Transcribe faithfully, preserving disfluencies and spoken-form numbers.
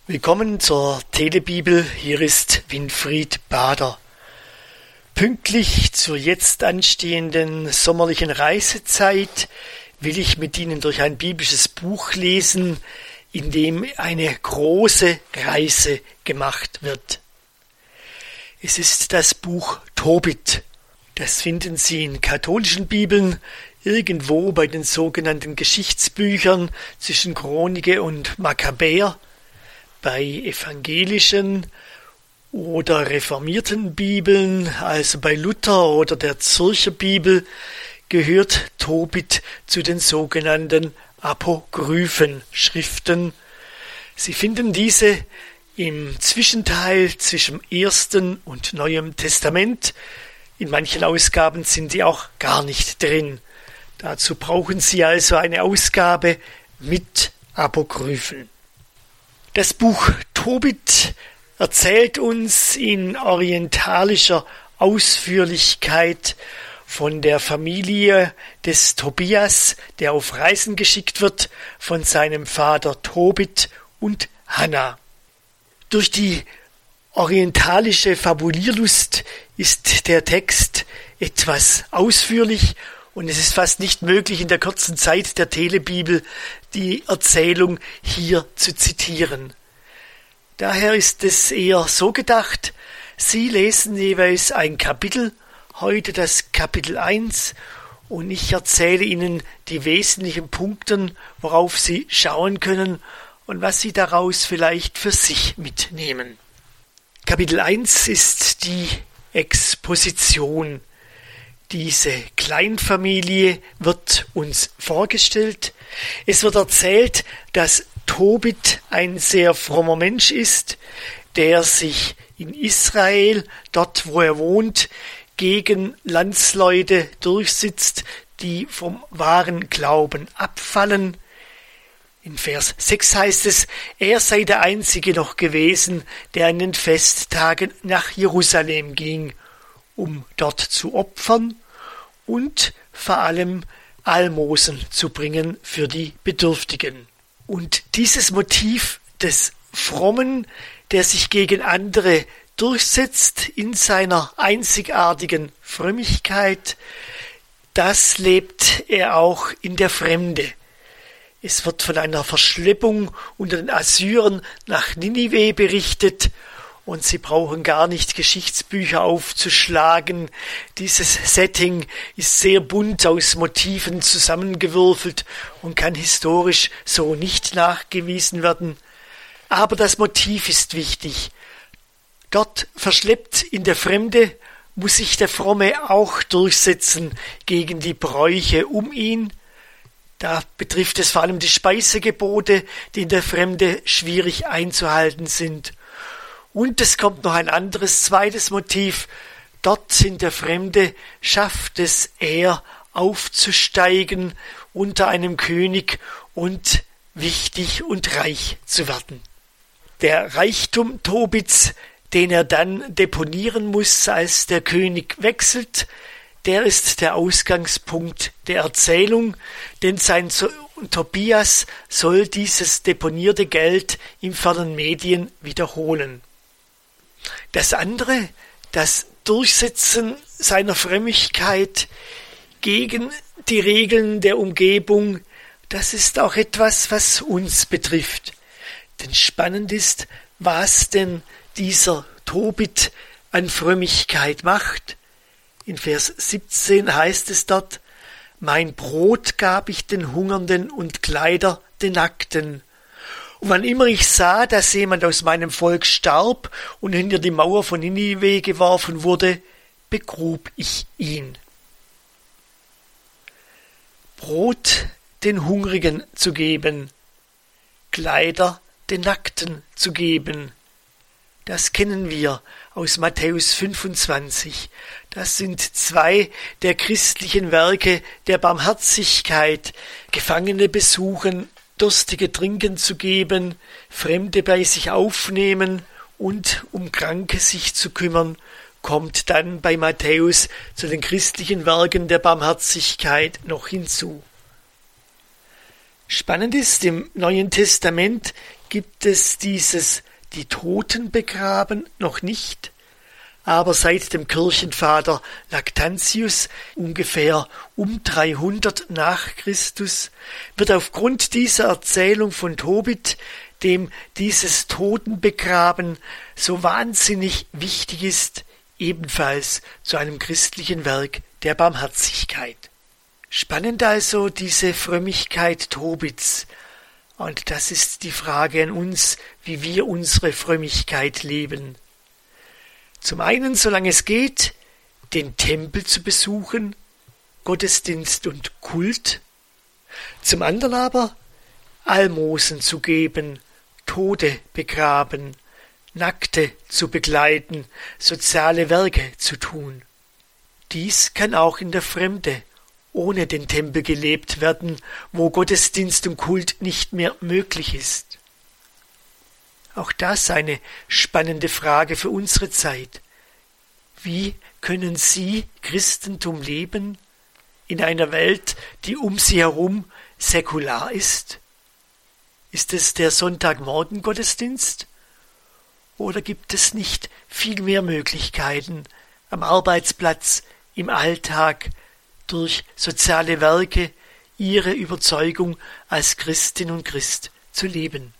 Willkommen zur Telebibel, hier ist Winfried Bader. Pünktlich zur jetzt anstehenden sommerlichen Reisezeit will ich mit Ihnen durch ein biblisches Buch lesen, in dem eine große Reise gemacht wird. Es ist das Buch Tobit. Das finden Sie in katholischen Bibeln, irgendwo bei den sogenannten Geschichtsbüchern zwischen Chronike und Makkabäer, bei evangelischen oder reformierten Bibeln, also bei Luther oder der Zürcher Bibel, gehört Tobit zu den sogenannten apokryphen Schriften. Sie finden diese im Zwischenteil zwischen Ersten und Neuem Testament. In manchen Ausgaben sind die auch gar nicht drin. Dazu brauchen Sie also eine Ausgabe mit Apokryphen. Das Buch Tobit erzählt uns in orientalischer Ausführlichkeit von der Familie des Tobias, der auf Reisen geschickt wird, von seinem Vater Tobit und Hannah. Durch die orientalische Fabulierlust ist der Text etwas ausführlich und es ist fast nicht möglich, in der kurzen Zeit der Telebibel die Erzählung hier zu zitieren. Daher ist es eher so gedacht, Sie lesen jeweils ein Kapitel, heute das Kapitel eins, und ich erzähle Ihnen die wesentlichen Punkte, worauf Sie schauen können und was Sie daraus vielleicht für sich mitnehmen. Kapitel eins ist die Exposition. Diese Kleinfamilie wird uns vorgestellt. Es wird erzählt, dass Tobit ein sehr frommer Mensch ist, der sich in Israel, dort wo er wohnt, gegen Landsleute durchsetzt, die vom wahren Glauben abfallen. In Vers sechs heißt es, er sei der Einzige noch gewesen, der an den Festtagen nach Jerusalem ging, um dort zu opfern und vor allem Almosen zu bringen für die Bedürftigen. Und dieses Motiv des Frommen, der sich gegen andere durchsetzt in seiner einzigartigen Frömmigkeit, das lebt er auch in der Fremde. Es wird von einer Verschleppung unter den Assyrern nach Ninive berichtet, und Sie brauchen gar nicht Geschichtsbücher aufzuschlagen. Dieses Setting ist sehr bunt aus Motiven zusammengewürfelt und kann historisch so nicht nachgewiesen werden. Aber das Motiv ist wichtig. Dort verschleppt in der Fremde muss sich der Fromme auch durchsetzen gegen die Bräuche um ihn. Da betrifft es vor allem die Speisegebote, die in der Fremde schwierig einzuhalten sind. Und es kommt noch ein anderes, zweites Motiv. Dort in der Fremde schafft es er, aufzusteigen unter einem König und wichtig und reich zu werden. Der Reichtum Tobits, den er dann deponieren muss, als der König wechselt, der ist der Ausgangspunkt der Erzählung, denn sein Sohn Tobias soll dieses deponierte Geld im fernen Medien wiederholen. Das andere, das Durchsetzen seiner Frömmigkeit gegen die Regeln der Umgebung, das ist auch etwas, was uns betrifft. Denn spannend ist, was denn dieser Tobit an Frömmigkeit macht. In Vers siebzehn heißt es dort, mein Brot gab ich den Hungernden und Kleider den Nackten. Und wann immer ich sah, dass jemand aus meinem Volk starb und hinter die Mauer von Ninive geworfen wurde, begrub ich ihn. Brot den Hungrigen zu geben, Kleider den Nackten zu geben. Das kennen wir aus Matthäus fünfundzwanzig. Das sind zwei der christlichen Werke der Barmherzigkeit, Gefangene besuchen, Durstige trinken zu geben, Fremde bei sich aufnehmen und um Kranke sich zu kümmern, kommt dann bei Matthäus zu den christlichen Werken der Barmherzigkeit noch hinzu. Spannend ist, im Neuen Testament gibt es dieses die Toten begraben noch nicht, aber seit dem Kirchenvater Lactantius ungefähr um dreihundert nach Christus wird aufgrund dieser Erzählung von Tobit, dem dieses Totenbegraben so wahnsinnig wichtig ist, ebenfalls zu einem christlichen Werk der Barmherzigkeit. Spannend also diese Frömmigkeit Tobits. Und das ist die Frage an uns, wie wir unsere Frömmigkeit leben. Zum einen, solange es geht, den Tempel zu besuchen, Gottesdienst und Kult. Zum anderen aber, Almosen zu geben, Tote begraben, Nackte zu begleiten, soziale Werke zu tun. Dies kann auch in der Fremde ohne den Tempel gelebt werden, wo Gottesdienst und Kult nicht mehr möglich ist. Auch das eine spannende Frage für unsere Zeit. Wie können Sie Christentum leben in einer Welt, die um Sie herum säkular ist? Ist es der Sonntagmorgen-Gottesdienst? Oder gibt es nicht viel mehr Möglichkeiten am Arbeitsplatz, im Alltag, durch soziale Werke, Ihre Überzeugung als Christin und Christ zu leben?